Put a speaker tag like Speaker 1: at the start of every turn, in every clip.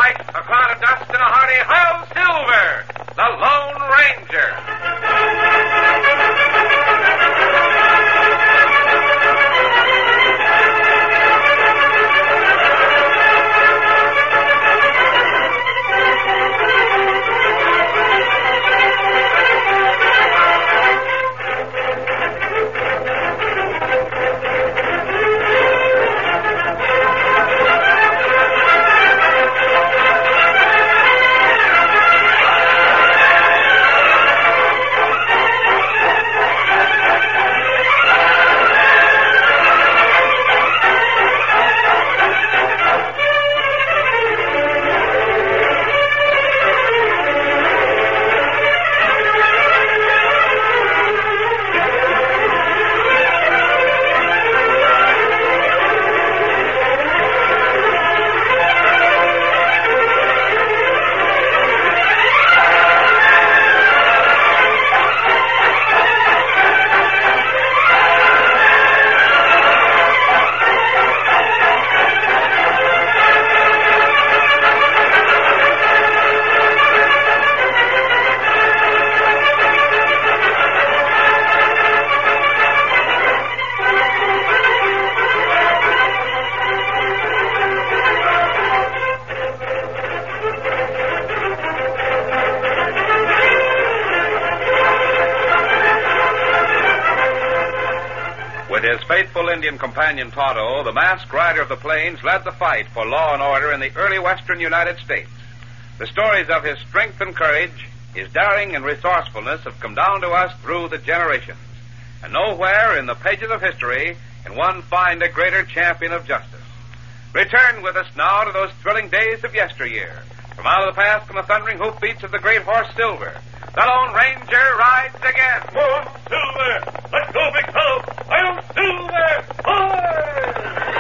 Speaker 1: light, a cloud of dust, and a hearty Hail Silver, the Lone Ranger. With his faithful Indian companion Tonto, the masked rider of the plains led the fight for law and order in the early western United States. The stories of his strength and courage, his daring and resourcefulness have come down to us through the generations. And nowhere in the pages of history can one find a greater champion of justice. Return with us now to those thrilling days of yesteryear. From out of the past come the thundering hoofbeats of the great horse Silver. The Lone Ranger rides again.
Speaker 2: Whoa, Silver! Let's go, big fellow! I'm Silver! Hoy!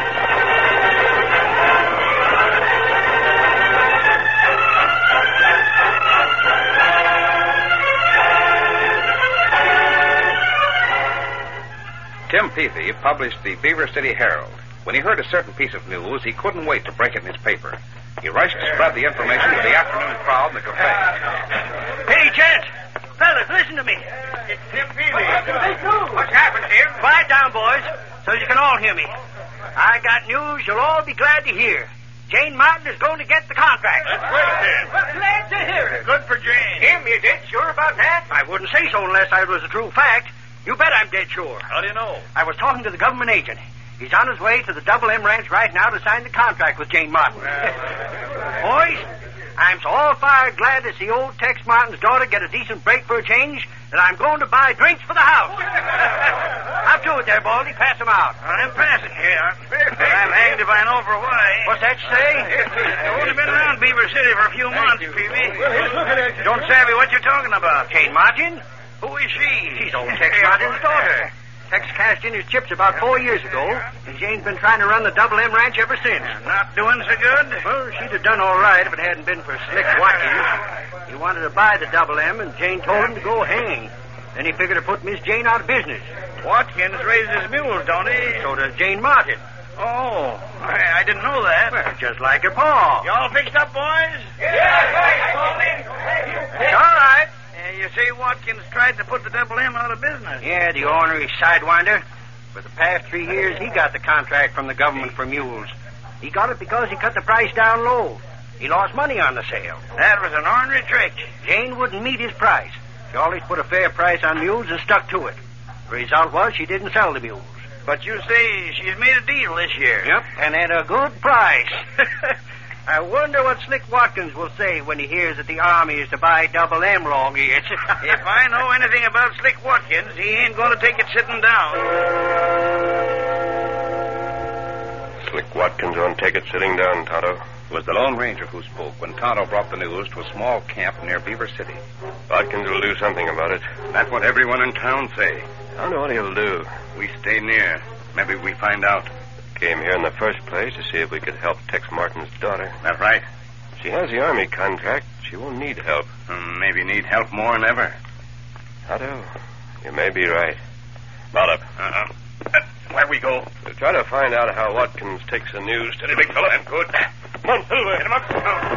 Speaker 1: Tim Peavy published the Beaver City Herald. When he heard a certain piece of news, he couldn't wait to break it in his paper. He rushed to spread the information to the afternoon crowd in the cafe.
Speaker 3: Hey, gents! Fellas, listen to me.
Speaker 2: It's Tim Peavy.
Speaker 3: What's happened, Tim? Quiet down, boys, so you can all hear me. I got news you'll all be glad to hear. Jane Martin is going to get the contract.
Speaker 2: That's great, Tim.
Speaker 3: Glad to hear it.
Speaker 2: Good for Jane.
Speaker 3: Tim, you dead sure about that? I wouldn't say so unless it was a true fact. You bet I'm dead sure.
Speaker 2: How do you know?
Speaker 3: I was talking to the government agent. He's on his way to the Double M Ranch right now to sign the contract with Jane Martin. Boys, I'm so all-fired glad to see old Tex Martin's daughter get a decent break for a change that I'm going to buy drinks for the house. How to it there, Baldy. Pass them out.
Speaker 2: I'm passing here. I'm hanged if I know for why.
Speaker 3: What's that say?
Speaker 2: I've only been around Beaver City for a few months, Peavy. Don't savvy what you're talking about.
Speaker 3: Jane Martin?
Speaker 2: Who is she?
Speaker 3: She's old Tex Martin's daughter. Tex cashed in his chips about 4 years ago, and Jane's been trying to run the Double M Ranch ever since.
Speaker 2: Not doing so good?
Speaker 3: Well, she'd have done all right if it hadn't been for Slick Watkins. He wanted to buy the Double M, and Jane told him to go hang. Then he figured to put Miss Jane out of business.
Speaker 2: Watkins raises his mules, don't he?
Speaker 3: So does Jane Martin.
Speaker 2: Oh, I didn't know that.
Speaker 3: Well, just like her pa.
Speaker 2: You all fixed up, boys?
Speaker 3: It's all right.
Speaker 2: You say Watkins tried to put the Double M out of business.
Speaker 3: Yeah, the ornery sidewinder. For the past 3 years, he got the contract from the government for mules. He got it because he cut the price down low. He lost money on the sale.
Speaker 2: That was an ornery trick.
Speaker 3: Jane wouldn't meet his price. She always put a fair price on mules and stuck to it. The result was she didn't sell the mules.
Speaker 2: But you say she's made a deal this year.
Speaker 3: Yep, and at a good price. I wonder what Slick Watkins will say when he hears that the Army is to buy Double M long ears.
Speaker 2: If I know anything about Slick Watkins, he ain't going to take it sitting down.
Speaker 4: Slick Watkins won't take it sitting down, Tonto.
Speaker 1: It was the Lone Ranger who spoke when Tonto brought the news to a small camp near Beaver City.
Speaker 4: Watkins will do something about it.
Speaker 1: That's what everyone in town say.
Speaker 4: I don't know what he'll do.
Speaker 1: We stay near. Maybe we find out.
Speaker 4: Came here in the first place to see if we could help Tex Martin's daughter.
Speaker 1: That's right.
Speaker 4: She has the Army contract. She won't need help.
Speaker 1: Maybe need help more than ever.
Speaker 4: Tonto, you may be right.
Speaker 1: Mount up. Where we go?
Speaker 4: We'll try to find out how Watkins takes the news.
Speaker 1: Steady, big fella. I'm good.
Speaker 2: Come on, Silver. Get him up.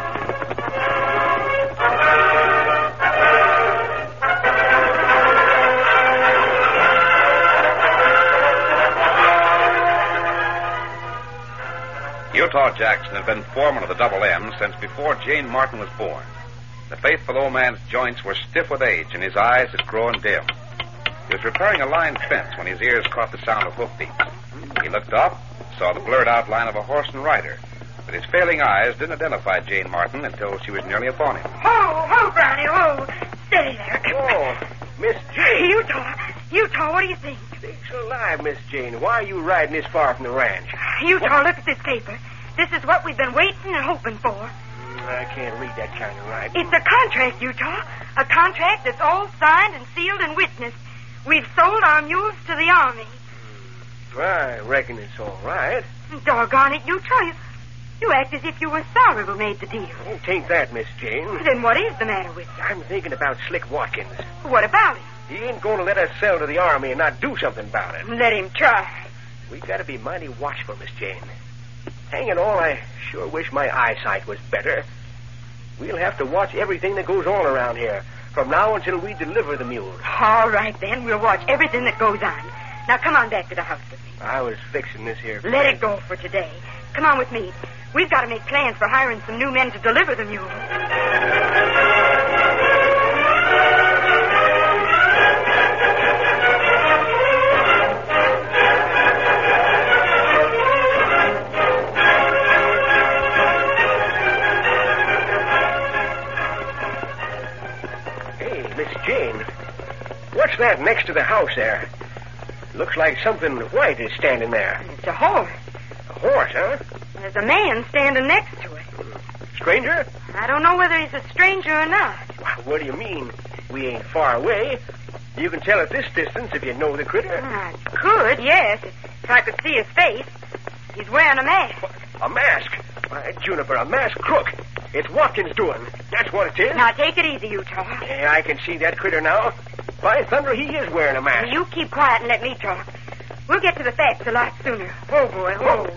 Speaker 1: Utah Jackson had been foreman of the Double M since before Jane Martin was born. The faithful old man's joints were stiff with age, and his eyes had grown dim. He was repairing a line fence when his ears caught the sound of hoofbeats. He looked up, saw the blurred outline of a horse and rider, but his failing eyes didn't identify Jane Martin until she was nearly upon him.
Speaker 5: Ho, Brownie, ho. Steady there.
Speaker 6: Oh, Miss Jane.
Speaker 5: Utah, what do you think?
Speaker 6: Sakes alive, Miss Jane. Why are you riding this far from the ranch?
Speaker 5: Utah, look at this paper. This is what we've been waiting and hoping for.
Speaker 6: I can't read that kind of writing.
Speaker 5: It's a contract, Utah. A contract that's all signed and sealed and witnessed. We've sold our mules to the Army.
Speaker 6: I reckon it's all right.
Speaker 5: Doggone it, Utah. You act as if you were sorry we made the deal.
Speaker 6: Oh, tain't that, Miss Jane.
Speaker 5: Then what is the matter with you?
Speaker 6: I'm thinking about Slick Watkins.
Speaker 5: What about him?
Speaker 6: He ain't going to let us sell to the Army and not do something about it.
Speaker 5: Let him try.
Speaker 6: We got to be mighty watchful, Miss Jane. Hang it all, I sure wish my eyesight was better. We'll have to watch everything that goes on around here from now until we deliver the mules.
Speaker 5: All right, then. We'll watch everything that goes on. Now, come on back to the house with me.
Speaker 6: I was fixing this here.
Speaker 5: Let it go for today. Come on with me. We've got to make plans for hiring some new men to deliver the mules.
Speaker 6: What's that next to the house there? Looks like something white is standing there.
Speaker 5: It's a horse.
Speaker 6: A horse, huh?
Speaker 5: There's a man standing next to it.
Speaker 6: Stranger?
Speaker 5: I don't know whether he's a stranger or not.
Speaker 6: What do you mean? We ain't far away. You can tell at this distance if you know the critter.
Speaker 5: I could, yes, if I could see his face. He's wearing a mask.
Speaker 6: A mask? Why, Juniper, a masked crook. It's Watkins doing. That's what it is.
Speaker 5: Now, take it easy, Utah.
Speaker 6: Yeah, I can see that critter now. By thunder, he is wearing a mask.
Speaker 5: You keep quiet and let me talk. We'll get to the facts a lot sooner. Oh, boy, oh.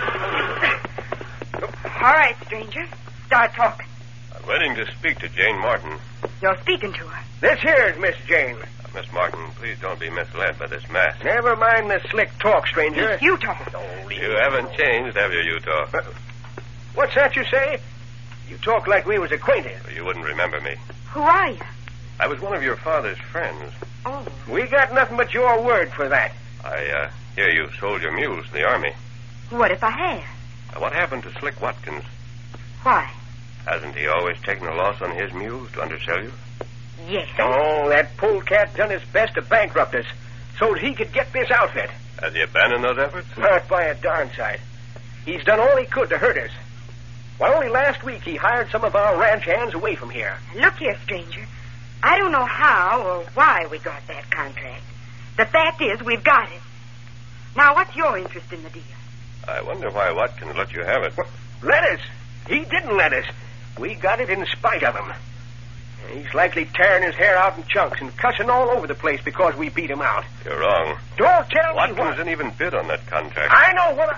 Speaker 5: All right, stranger. Start talking.
Speaker 4: I'm waiting to speak to Jane Martin.
Speaker 5: You're speaking to her.
Speaker 6: This here's Miss Jane.
Speaker 4: Miss Martin, please don't be misled by this mask.
Speaker 6: Never mind the slick talk, stranger.
Speaker 5: It's Utah.
Speaker 4: You haven't changed, have you, Utah?
Speaker 6: What's that you say? You talk like we was acquainted.
Speaker 4: You wouldn't remember me.
Speaker 5: Who are you?
Speaker 4: I was one of your father's friends.
Speaker 5: Oh.
Speaker 6: We got nothing but your word for that.
Speaker 4: I hear you sold your mules to the Army.
Speaker 5: What if I have?
Speaker 4: What happened to Slick Watkins?
Speaker 5: Why?
Speaker 4: Hasn't he always taken a loss on his mules to undersell you?
Speaker 5: Yes.
Speaker 6: Oh, that polecat done his best to bankrupt us so he could get this outfit.
Speaker 4: Has he abandoned those efforts?
Speaker 6: Not by a darn sight. He's done all he could to hurt us. Why, only last week he hired some of our ranch hands away from here.
Speaker 5: Look here, stranger. I don't know how or why we got that contract. The fact is, we've got it. Now, what's your interest in the deal?
Speaker 4: I wonder why Watkins let you have it.
Speaker 6: Let us. He didn't let us. We got it in spite of him. He's likely tearing his hair out in chunks and cussing all over the place because we beat him out.
Speaker 4: You're wrong.
Speaker 6: Don't tell
Speaker 4: Watkins
Speaker 6: me what.
Speaker 4: didn't even bid on that contract.
Speaker 6: I know what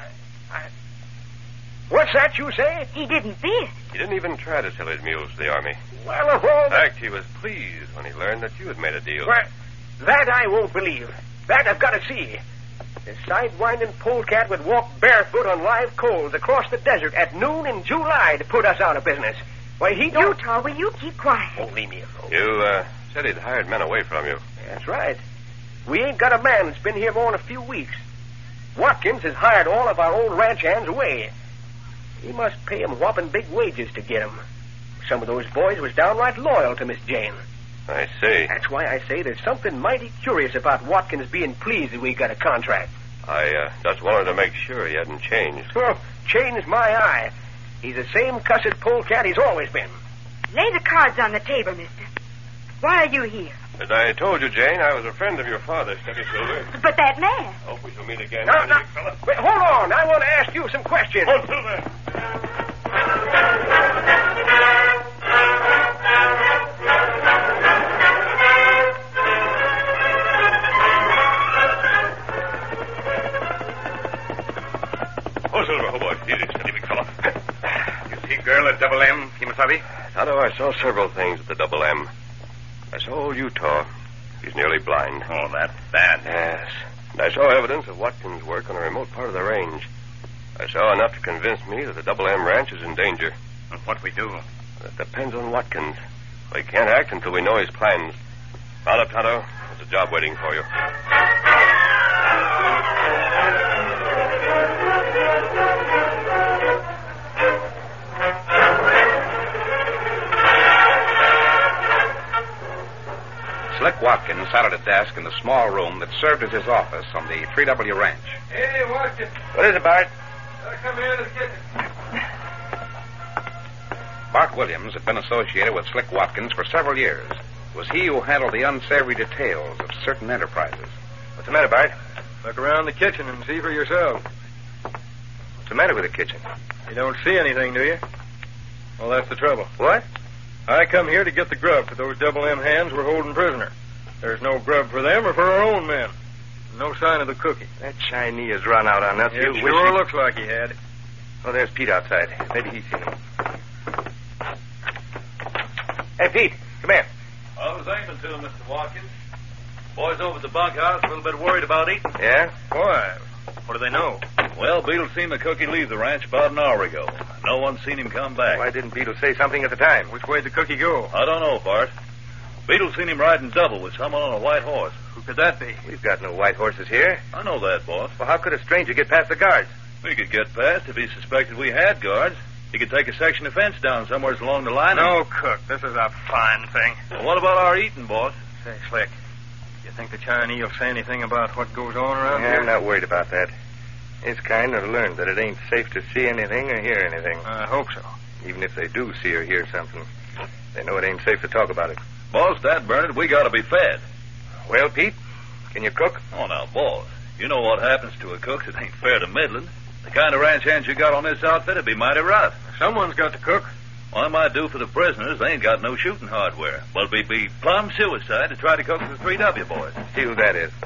Speaker 6: What's that you say?
Speaker 5: He didn't bid.
Speaker 4: He didn't even try to sell his mules to the Army.
Speaker 6: Well, of all
Speaker 4: In fact, he was pleased when he learned that you had made a deal.
Speaker 6: Well, that I won't believe. That I've got to see. The sidewinding polecat would walk barefoot on live coals across the desert at noon in July to put us out of business. Why, he don't...
Speaker 5: Utah, will you keep quiet?
Speaker 6: Oh, leave me alone.
Speaker 4: You said he'd hired men away from you.
Speaker 6: That's right. We ain't got a man that's been here more than a few weeks. Watkins has hired all of our old ranch hands away. He must pay 'em whopping big wages to get 'em. Some of those boys was downright loyal to Miss Jane.
Speaker 4: I see.
Speaker 6: That's why I say there's something mighty curious about Watkins being pleased that we got a contract.
Speaker 4: I just wanted to make sure he hadn't changed.
Speaker 6: Well, changed my eye. He's the same cussed polecat he's always been.
Speaker 5: Lay the cards on the table, mister. Why are you here?
Speaker 4: As I told you, Jane, I was a friend of your father's, Steady Silver.
Speaker 5: But that man.
Speaker 4: Hope we shall meet again.
Speaker 6: Now,
Speaker 4: big fella.
Speaker 6: wait, hold on. I want to ask you some questions.
Speaker 4: Oh, Silver. Oh, Silver, oh, boy. Easy, steady, big fella.
Speaker 2: See girl at Double M, Kimasabi?
Speaker 4: Tonto, I saw several things at the Double M. I saw old Utah. He's nearly blind.
Speaker 2: Oh, that's bad.
Speaker 4: Yes. And I saw evidence of Watkins' work on a remote part of the range. I saw enough to convince me that the Double M ranch is in danger.
Speaker 2: And what we do?
Speaker 4: That depends on Watkins. We can't act until we know his plans. Mount up, Tonto. There's a job waiting for you.
Speaker 1: Slick Watkins sat at a desk in the small room that served as his office on the 3W ranch.
Speaker 6: Hey, Watkins.
Speaker 4: What is it, Bart?
Speaker 6: Come here to the kitchen.
Speaker 1: Bart Williams had been associated with Slick Watkins for several years. It was he who handled the unsavory details of certain enterprises.
Speaker 4: What's the matter, Bart?
Speaker 6: Look around the kitchen and see for yourself.
Speaker 4: What's the matter with the kitchen?
Speaker 6: You don't see anything, do you? Well, that's the trouble.
Speaker 4: What?
Speaker 6: I come here to get the grub for those Double M hands we're holding prisoner. There's no grub for them or for our own men. No sign of the cookie.
Speaker 4: That Chinese has run out on us.
Speaker 6: It sure looks like he had.
Speaker 4: Oh, there's Pete outside. Maybe he's seen him. Hey, Pete, come here.
Speaker 7: I was aiming to him, Mr. Watkins. Boys over at the bunkhouse a little bit worried about eating.
Speaker 4: Yeah?
Speaker 6: Why? What do they know?
Speaker 7: Well, Beetle seen the cookie leave the ranch about an hour ago. No one's seen him come back.
Speaker 4: Why didn't Beetle say something at the time?
Speaker 6: Which way'd the cookie go?
Speaker 7: I don't know, Bart. Beetle seen him riding double with someone on a white horse.
Speaker 6: Who could that be?
Speaker 4: We've got no white horses here.
Speaker 7: I know that, boss.
Speaker 4: Well, how could a stranger get past the guards?
Speaker 7: We could get past if he suspected we had guards. He could take a section of fence down somewhere along the line.
Speaker 6: No, Cook. This is a fine thing.
Speaker 7: Well, what about our eating, boss?
Speaker 6: Say, Slick, you think the Chinese will say anything about what goes on around
Speaker 4: Yeah,
Speaker 6: here?
Speaker 4: I'm not worried about that. His kind have learned that it ain't safe to see anything or hear anything.
Speaker 6: I hope so.
Speaker 4: Even if they do see or hear something, they know it ain't safe to talk about it.
Speaker 7: Boss, Dad Bernard, we gotta be fed.
Speaker 4: Well, Pete, can you cook?
Speaker 7: Oh, now, boss, you know what happens to a cook that ain't fair to Midland. The kind of ranch hands you got on this outfit would be mighty rough.
Speaker 6: Someone's got to cook.
Speaker 7: Well, I might do for the prisoners. They ain't got no shooting hardware. But it'd be plumb suicide to try to cook for the 3W boys.
Speaker 4: See who that is.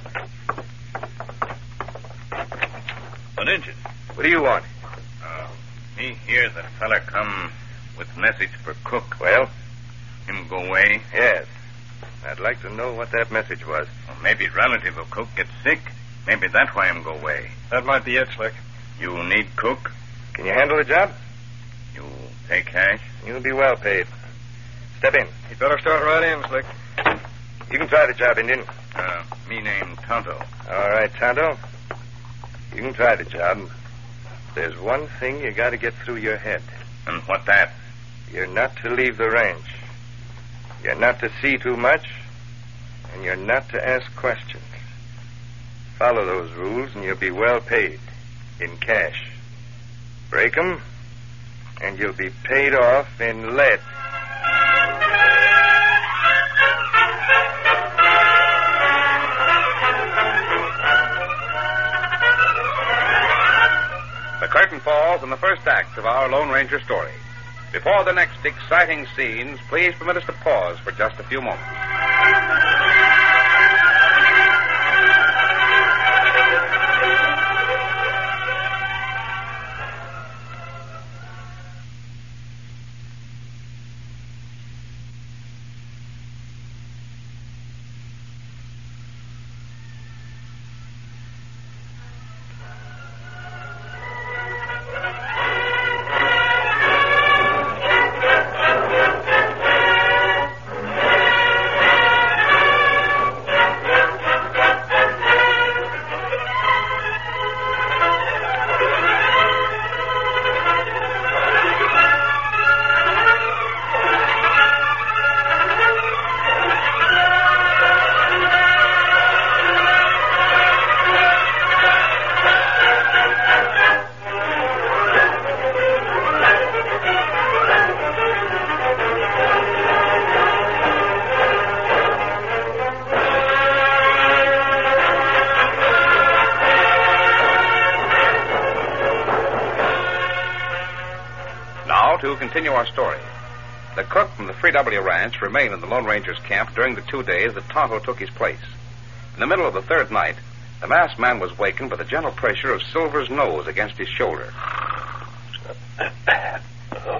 Speaker 7: An Injun.
Speaker 4: What do you want?
Speaker 2: Me hear that fella come with message for cook.
Speaker 4: Well?
Speaker 2: Him go away.
Speaker 4: Yes. I'd like to know what that message was.
Speaker 2: Or maybe relative of cook gets sick. Maybe that's why him go away.
Speaker 6: That might be it, Slick.
Speaker 2: You need cook?
Speaker 4: Can you handle the job?
Speaker 2: You pay cash?
Speaker 4: You'll be well paid. Step in.
Speaker 6: You'd better start right in, Slick.
Speaker 4: You can try the job, Indian.
Speaker 2: Me name Tonto.
Speaker 4: All right, Tonto. You can try the job. There's one thing you got to get through your head.
Speaker 2: And what that?
Speaker 4: You're not to leave the ranch. You're not to see too much. And you're not to ask questions. Follow those rules and you'll be well paid. In cash. Break 'em, and you'll be paid off in lead.
Speaker 1: The curtain falls on the first act of our Lone Ranger story. Before the next exciting scenes, please permit us to pause for just a few moments. To continue our story. The cook from the 3W ranch remained in the Lone Ranger's camp during the 2 days that Tonto took his place. In the middle of the third night, the masked man was wakened by the gentle pressure of Silver's nose against his shoulder.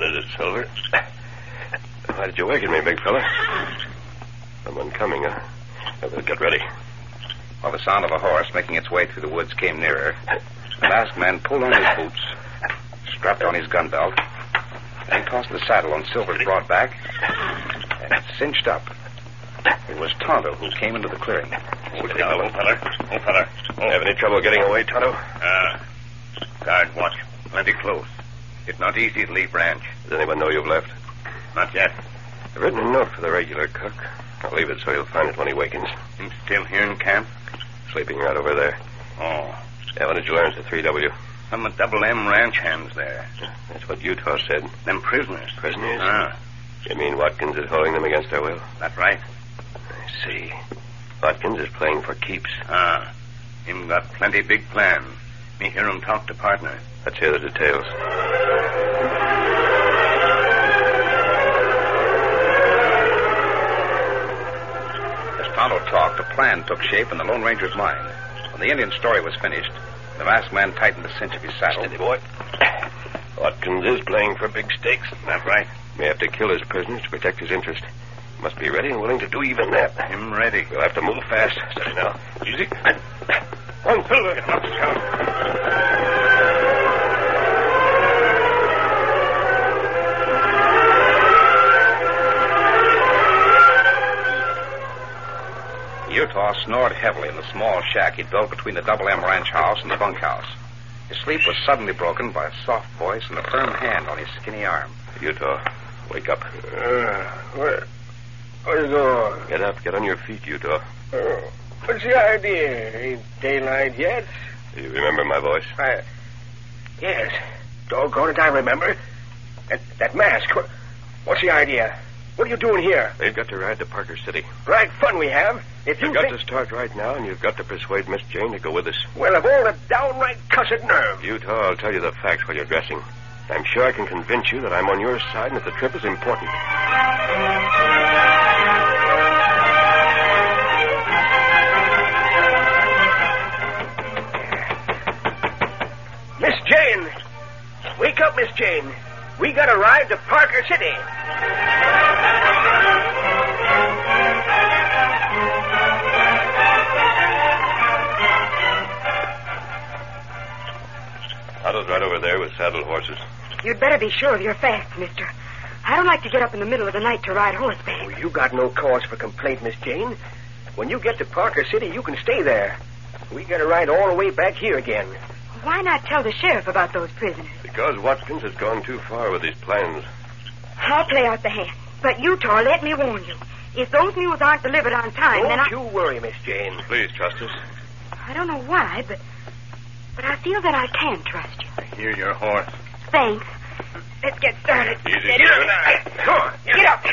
Speaker 6: What is it, Silver? Why did you waken me, big fella? Someone coming, huh? Better get ready.
Speaker 1: While the sound of a horse making its way through the woods came nearer, the masked man pulled on his boots, strapped on his gun belt, then tossed the saddle on Silver's broad back, and cinched up. It was Tonto who came into the clearing.
Speaker 6: Steady now, old feller. Old feller. Have any trouble getting away, Tonto?
Speaker 8: Guard watch. Plenty close. It's not easy to leave ranch.
Speaker 6: Does anyone know you've left?
Speaker 8: Not yet.
Speaker 6: I've written a note for the regular cook. I'll leave it so he'll find it when he wakens.
Speaker 8: Him still here in camp?
Speaker 6: Sleeping right over there.
Speaker 8: Oh.
Speaker 6: Yeah, what did you learn at the 3W?
Speaker 8: Some of Double M ranch hands there.
Speaker 6: That's what Utah said.
Speaker 8: Them prisoners.
Speaker 6: Prisoners?
Speaker 8: You
Speaker 6: mean Watkins is holding them against their will?
Speaker 8: That's right.
Speaker 6: I see. Watkins is playing for keeps.
Speaker 8: Him got plenty big plan. Me hear him talk to partner.
Speaker 6: Let's hear the details.
Speaker 1: As Tonto talked, a plan took shape in the Lone Ranger's mind. When the Indian story was finished, the masked man tightened the cinch of his saddle.
Speaker 6: Steady, boy. Watkins is playing for big stakes.
Speaker 8: That's right.
Speaker 6: May have to kill his prisoners to protect his interest. Must be ready and willing to do even that.
Speaker 8: Him ready.
Speaker 6: We'll have to move fast. Steady now.
Speaker 8: Easy.
Speaker 6: One, Silver. Get him up, Scout.
Speaker 1: Utah snored heavily in the small shack he'd built between the Double M ranch house and the bunkhouse. His sleep was suddenly broken by a soft voice and a firm hand on his skinny arm.
Speaker 6: Utah, wake up.
Speaker 9: Where you going?
Speaker 6: Get up. Get on your feet, Utah.
Speaker 9: What's the idea? Ain't daylight yet?
Speaker 6: Do you remember my voice?
Speaker 9: Yes. Doggone it, I remember. That mask. What's the idea? What are you doing here?
Speaker 6: They've got to ride to Parker City.
Speaker 9: Right fun we have. If
Speaker 6: You've got to start right now, and you've got to persuade Miss Jane to go with us.
Speaker 9: Well, of all the downright cussed nerve.
Speaker 6: Utah, I'll tell you the facts while you're dressing. I'm sure I can convince you that I'm on your side and that the trip is important.
Speaker 9: Miss Jane! Wake up, Miss Jane. We got to ride to Parker City.
Speaker 6: Otto's right over there with saddle horses.
Speaker 5: You'd better be sure of your facts, mister. I don't like to get up in the middle of the night to ride horseback.
Speaker 9: Oh, you got no cause for complaint, Miss Jane. When you get to Parker City, you can stay there. We got to ride all the way back here again.
Speaker 5: Why not tell the sheriff about those prisoners?
Speaker 6: Because Watkins has gone too far with his plans.
Speaker 5: I'll play out the hand. But Utah, let me warn you. If those mules aren't delivered on time, then
Speaker 9: Don't you worry, Miss Jane.
Speaker 6: Please trust us.
Speaker 5: I don't know why, but I feel that I can trust you.
Speaker 8: I hear your horse.
Speaker 5: Thanks. Let's get started.
Speaker 6: Easy,
Speaker 5: Get
Speaker 6: Silver.
Speaker 5: up.
Speaker 6: Come on.
Speaker 5: Get up.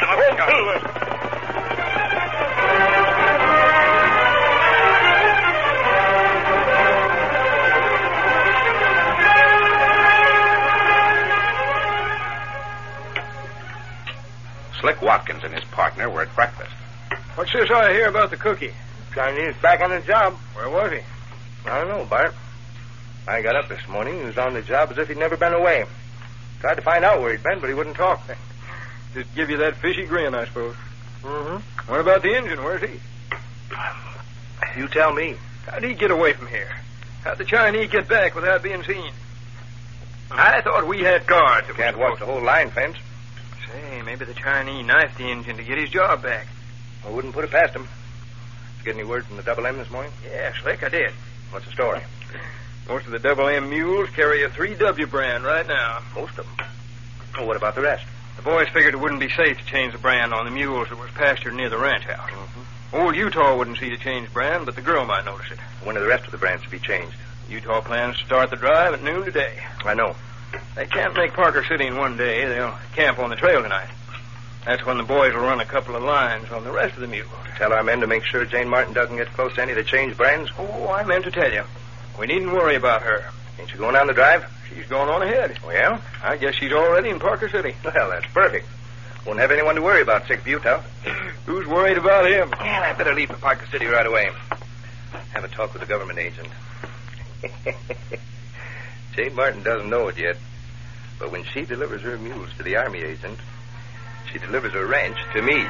Speaker 1: Slick Watkins and his partner were at breakfast.
Speaker 10: What's this I hear about the cookie?
Speaker 9: Chinese back on the job.
Speaker 10: Where was he?
Speaker 4: I don't know, Bart. I got up this morning. He was on the job as if he'd never been away. Tried to find out where he'd been, but he wouldn't talk.
Speaker 10: Just give you that fishy grin, I suppose.
Speaker 4: Mm-hmm.
Speaker 10: What about the engine? Where's he?
Speaker 4: You tell me.
Speaker 10: How'd he get away from here? How'd the Chinese get back without being seen? I thought we had guards. that
Speaker 4: Can't
Speaker 10: was
Speaker 4: walk the whole line fence.
Speaker 10: Say, maybe the Chinese knifed the engine to get his job back.
Speaker 4: I wouldn't put it past him. Did you get any word from the Double M this morning?
Speaker 10: Yeah, Slick, I did.
Speaker 4: What's the story?
Speaker 10: Most of the Double M mules carry a 3W brand right now.
Speaker 4: Most of them. Oh, what about the rest?
Speaker 10: The boys figured it wouldn't be safe to change the brand on the mules that was pastured near the ranch house.
Speaker 4: Mm-hmm.
Speaker 10: Old Utah wouldn't see the change brand, but the girl might notice it.
Speaker 4: When are the rest of the brands to be changed?
Speaker 10: Utah plans to start the drive at noon today.
Speaker 4: I know.
Speaker 10: They can't make Parker City in one day. They'll camp on the trail tonight. That's when the boys will run a couple of lines on the rest of the mules.
Speaker 4: Tell our men to make sure Jane Martin doesn't get close to any of the changed brands.
Speaker 10: Oh, I meant to tell you. We needn't worry about her.
Speaker 4: Ain't you going down the drive?
Speaker 10: She's going on ahead.
Speaker 4: Oh, yeah?
Speaker 10: I guess she's already in Parker City.
Speaker 4: Well, that's perfect. Won't have anyone to worry about, sick Utah.
Speaker 10: Who's worried about him?
Speaker 4: Well, I better leave for Parker City right away. Have a talk with the government agent. Jane Martin doesn't know it yet, But when she delivers her mules to the Army agent, she delivers her ranch to me.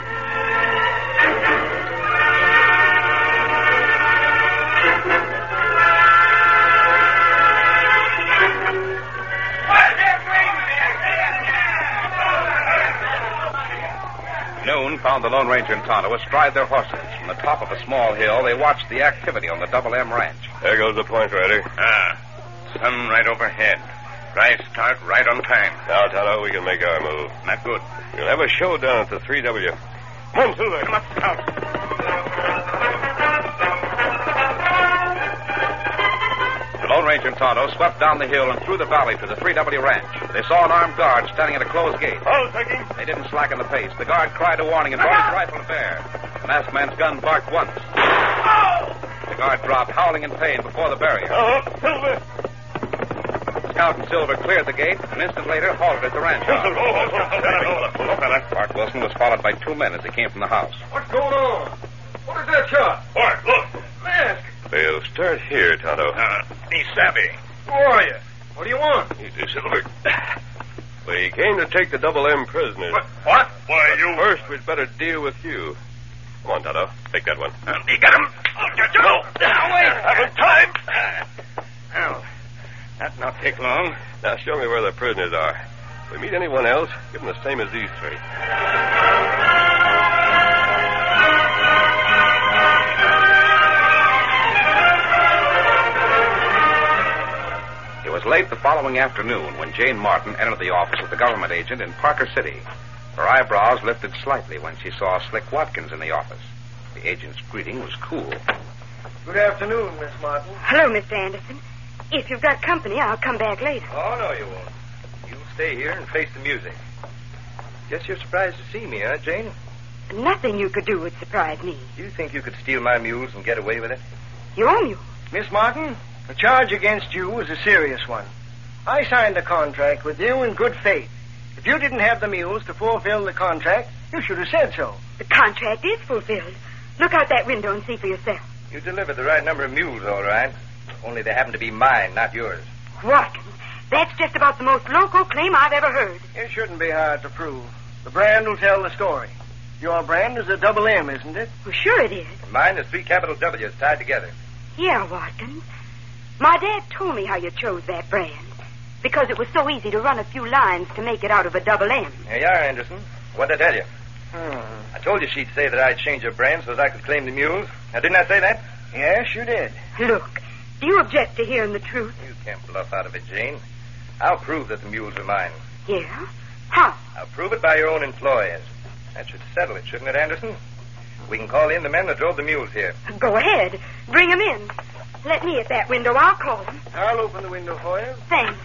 Speaker 1: Noon found the Lone Ranger and Tonto astride their horses. From the top of a small hill, they watched the activity on the Double M Ranch.
Speaker 8: There goes the point, Ryder.
Speaker 9: Sun right overhead. Dry start right on time.
Speaker 8: Now, Tonto, we can make our move.
Speaker 9: Not good.
Speaker 8: We'll have a show down at the 3W. Come on, Silver.
Speaker 9: Come up, Scout.
Speaker 1: The Lone Ranger and Tonto swept down the hill and through the valley to the 3W Ranch. They saw an armed guard standing at a closed gate.
Speaker 8: Hold, taking.
Speaker 1: They didn't slacken the pace. The guard cried a warning and brought his rifle to bear. The masked man's gun barked once. The guard dropped, howling in pain, before the barrier.
Speaker 8: Silver.
Speaker 1: Scout and Silver cleared the gate. An instant later, halted at the ranch house. Bart Wilson was followed by two men as they came from the house.
Speaker 10: What's going on? What is that shot?
Speaker 8: Bart, look.
Speaker 10: Mask.
Speaker 8: We'll start here, Tonto.
Speaker 9: He's savvy.
Speaker 10: Who are you? What do you want?
Speaker 8: Easy, Silver. We came to take the Double M prisoners.
Speaker 9: What? Why, you...
Speaker 8: First, we'd better deal with you. Come on, Tonto. Take that one.
Speaker 9: You got him. No.
Speaker 8: Wait. Haven't time.
Speaker 9: Well, that'll not take long.
Speaker 8: Now, show me where the prisoners are. If we meet anyone else, give them the same as these three.
Speaker 1: It was late the following afternoon when Jane Martin entered the office of the government agent in Parker City. Her eyebrows lifted slightly when she saw Slick Watkins in the office. The agent's greeting was cool.
Speaker 10: Good afternoon, Miss Martin.
Speaker 5: Hello, Mr. Anderson. If you've got company, I'll come back later.
Speaker 4: Oh, no, you won't. You'll stay here and face the music. Guess you're surprised to see me, huh, Jane?
Speaker 5: Nothing you could do would surprise me.
Speaker 4: Do you think you could steal my mules and get away with it?
Speaker 5: Your mule.
Speaker 10: Miss Martin, the charge against you is a serious one. I signed a contract with you in good faith. If you didn't have the mules to fulfill the contract, you should have said so.
Speaker 5: The contract is fulfilled. Look out that window and see for yourself.
Speaker 4: You delivered the right number of mules, all right. Only they happen to be mine, not yours.
Speaker 5: Watkins, that's just about the most local claim I've ever heard.
Speaker 10: It shouldn't be hard to prove. The brand will tell the story. Your brand is a Double M, isn't it?
Speaker 5: Well, sure it is.
Speaker 4: Mine is three capital W's tied together.
Speaker 5: Yeah, Watkins. My dad told me how you chose that brand. Because it was so easy to run a few lines to make it out of a Double M.
Speaker 4: Here you are, Anderson. What'd I tell you? I told you she'd say that I'd change her brand so as I could claim the mules. Now, didn't I say that?
Speaker 10: Yes, you did.
Speaker 5: Look, do you object to hearing the truth?
Speaker 4: You can't bluff out of it, Jane. I'll prove that the mules are mine.
Speaker 5: Yeah? How?
Speaker 4: I'll prove it by your own employees. That should settle it, shouldn't it, Anderson? We can call in the men that drove the mules here.
Speaker 5: Go ahead. Bring them in. Let me at that window. I'll call them.
Speaker 10: I'll open the window for you.
Speaker 5: Thanks.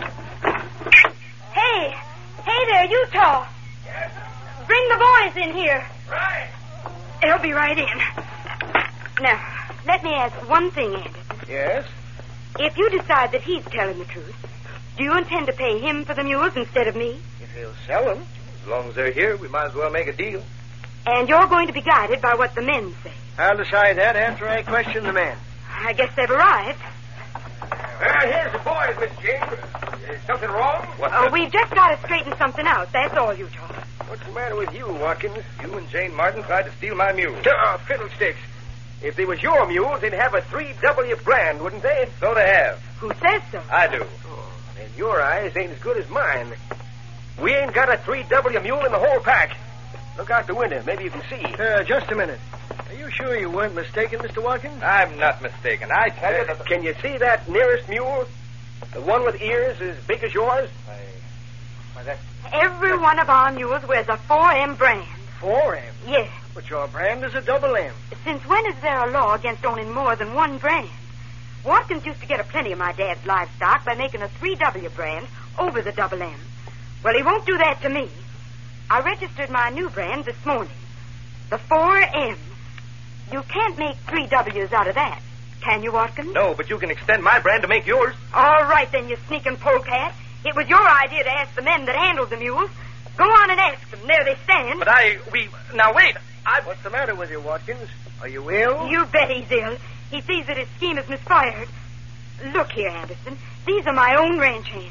Speaker 5: Hey there, Utah.
Speaker 2: Yes.
Speaker 5: Bring the boys in here.
Speaker 2: Right.
Speaker 5: They'll be right in. Now, let me ask one thing, Anderson.
Speaker 10: Yes?
Speaker 5: If you decide that he's telling the truth, do you intend to pay him for the mules instead of me?
Speaker 10: If he'll sell them.
Speaker 4: As long as they're here, we might as well make a deal.
Speaker 5: And you're going to be guided by what the men say.
Speaker 10: I'll decide that after I question the men.
Speaker 5: I guess they've arrived.
Speaker 9: Here's the boys, Miss Jane. Is something wrong?
Speaker 5: We've just got to straighten something out. That's all, Utah.
Speaker 10: What's the matter with you, Watkins?
Speaker 4: You and Jane Martin tried to steal my mules.
Speaker 9: Fiddlesticks. If they was your mules, they'd have a 3W brand, wouldn't they?
Speaker 4: So they have.
Speaker 5: Who says so?
Speaker 4: I do.
Speaker 9: Oh, then your eyes ain't as good as mine. We ain't got a 3W mule in the whole pack. Look out the window. Maybe you can see.
Speaker 10: Just a minute. Are you sure you weren't mistaken, Mr. Watkins?
Speaker 4: I'm not mistaken. I tell you that...
Speaker 9: Can you see that nearest mule? The one with ears as big as yours?
Speaker 4: Why, that...
Speaker 5: Every one of our mules wears a 4M brand.
Speaker 10: 4M?
Speaker 5: Yes.
Speaker 10: But your brand is a Double M.
Speaker 5: Since when is there a law against owning more than one brand? Watkins used to get a plenty of my dad's livestock by making a 3W brand over the Double M. Well, he won't do that to me. I registered my new brand this morning. The 4M. You can't make 3 W's out of that. Can you, Watkins?
Speaker 4: No, but you can extend my brand to make yours.
Speaker 5: All right, then, you sneaking polecat. It was your idea to ask the men that handled the mules. Go on and ask them. There they stand.
Speaker 4: But Now, wait.
Speaker 10: What's the matter with you, Watkins? Are you ill?
Speaker 5: You bet he's ill. He sees that his scheme is misfired. Look here, Anderson. These are my own ranch hands.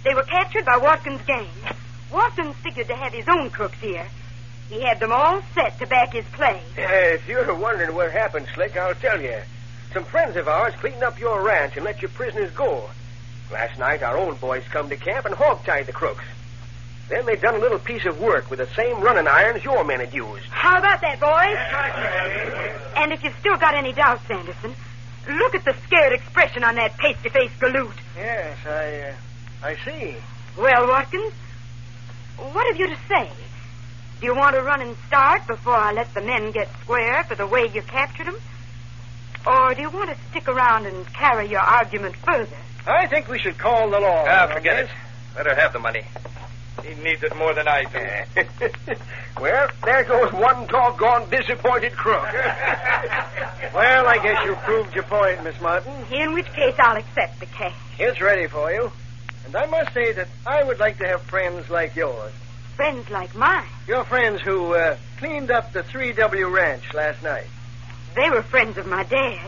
Speaker 5: They were captured by Watkins' gang. Watkins figured to have his own crooks here. He had them all set to back his play.
Speaker 6: If you're wondering what happened, Slick, I'll tell you. Some friends of ours cleaned up your ranch and let your prisoners go. Last night, our own boys come to camp and hog-tied the crooks. Then they done a little piece of work with the same running irons your men had used.
Speaker 5: How about that, boys? And if you've still got any doubts, Anderson, look at the scared expression on that pasty-faced galoot.
Speaker 10: Yes, I see.
Speaker 5: Well, Watkins, what have you to say? Do you want to run and start before I let the men get square for the way you captured them? Or do you want to stick around and carry your argument further?
Speaker 10: I think we should call the law.
Speaker 4: Forget it. Let her have the money. He needs it more than I do.
Speaker 6: Well, there goes one doggone disappointed crook.
Speaker 10: Well, I guess you proved your point, Miss Martin.
Speaker 5: In which case I'll accept the cash.
Speaker 10: It's ready for you. And I must say that I would like to have friends like yours.
Speaker 5: Friends like mine.
Speaker 10: Your friends who cleaned up the 3W ranch last night.
Speaker 5: They were friends of my dad.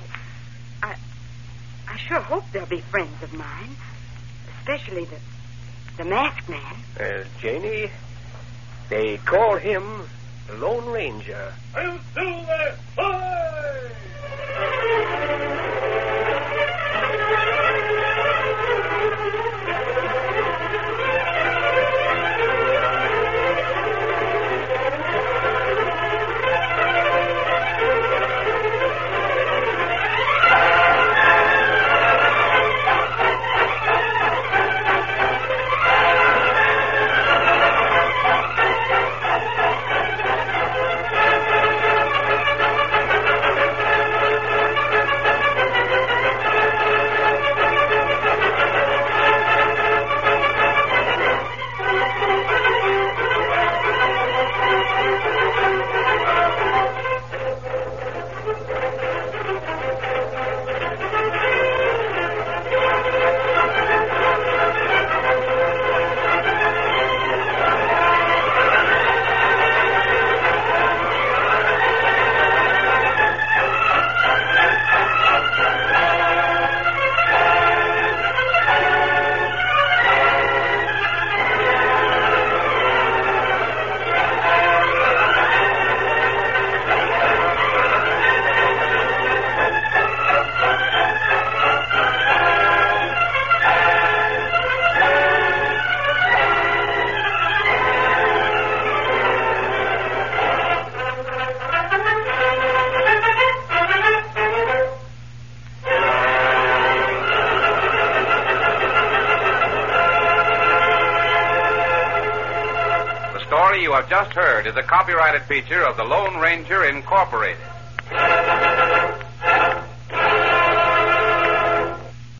Speaker 5: I sure hope they'll be friends of mine. Especially the masked man.
Speaker 6: Janie, they call him the Lone Ranger.
Speaker 2: I'll do that.
Speaker 1: You have just heard is a copyrighted feature of the Lone Ranger Incorporated.